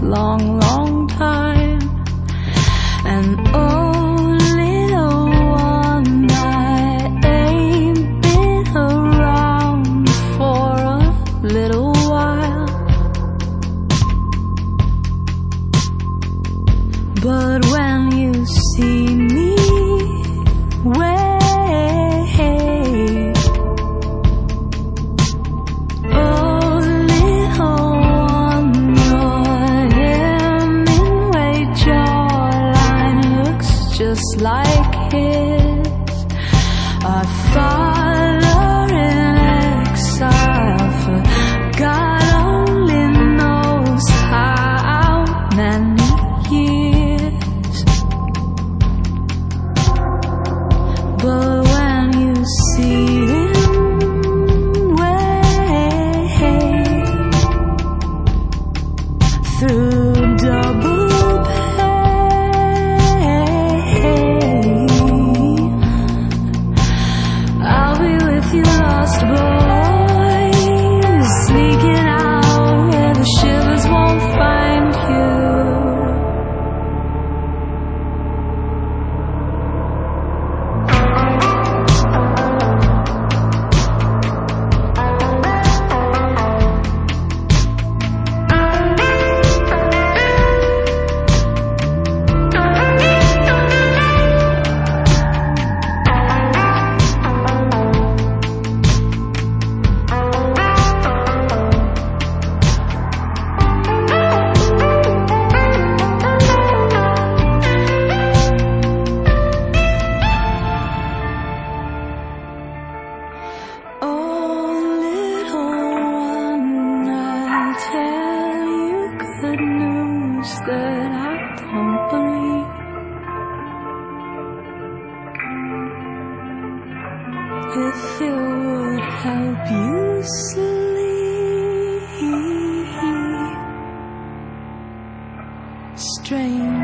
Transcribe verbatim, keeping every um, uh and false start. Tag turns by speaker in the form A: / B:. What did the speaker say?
A: long, long time. And oh, little one, I ain't been around for a little while, but when you see me wave, oh, little one, your Hemingway jawline looks just like his. Our father in exile for God only knows how many years. But when you see him wave through double pain, I'll be with you, lost boy, sneaking out where the shivers won't find you. That I don't believe. If it would help you sleep, strange.